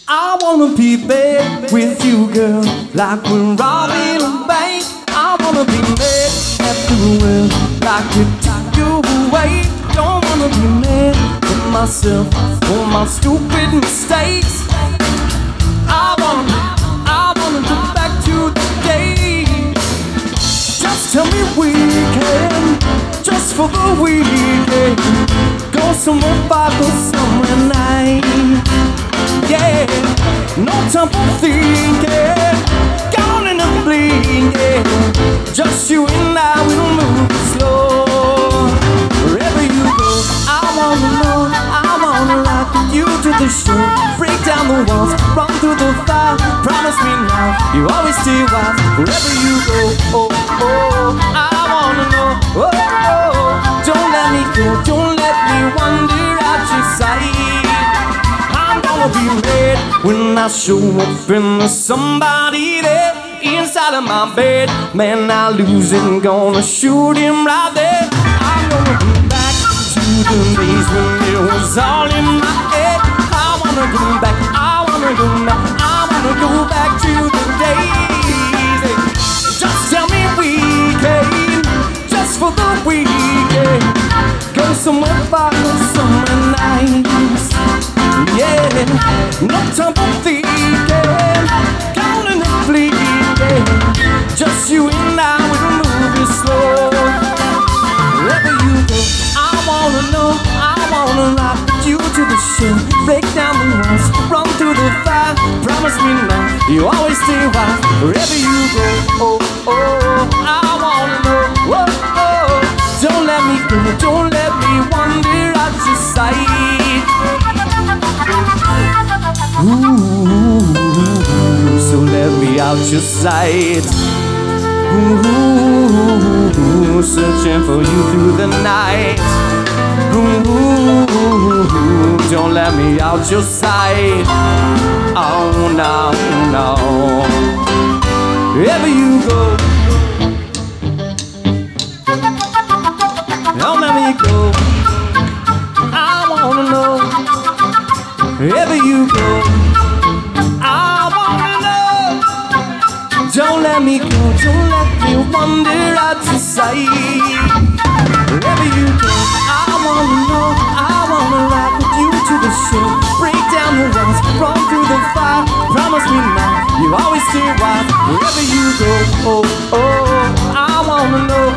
I wanna be back with you, girl, like we're robbing a bank. I wanna be mad at the world, like we took you away. Don't wanna be mad at myself for my stupid mistakes. I wanna go back to the day. Just tell me we can, just for the weekend, go somewhere far, go somewhere nice. Yeah, no time for thinking, gone in the blink, yeah. Just you and I will move slow. Wherever you go, I wanna know, I wanna rock with you to the show. Break down the walls, run through the fire. Promise me now, you always stay wise. Wherever you go, oh, oh, I wanna know, oh, oh. Don't let me go, don't let me wander out your sight. I'll be mad when I show up and there's somebody there inside of my bed. Man, I lose and gonna shoot him right there. I'm gonna go back to the days when it was all in my head. I wanna go back, I wanna go back, I wanna go back to the days. Just tell me we can, just for the weekend, go somewhere far, go somewhere nice. Yeah, no time for thinking, gone in the bleed, yeah. Just you and I will move it slow. Wherever you go, I wanna know, I wanna rock with you to the show. Break down the walls, run through the fire. Promise me now, you always stay wise. Wherever you go, oh, oh, I wanna know, oh, oh. Don't let me go, don't let me wander out your sight. Ooh, so let me out your sight. Ooh, searching for you through the night. Ooh, don't let me out your sight. Oh no, no. Wherever you go, don't let me go. I wanna know. Wherever you go, I wanna know. Don't let me go, don't let me wander out your sight. Wherever you go, I wanna know, I wanna rock with you to the show. Break down the walls, run through the fire. Promise me now, you always stay wise. Wherever you go, oh, oh, I wanna know,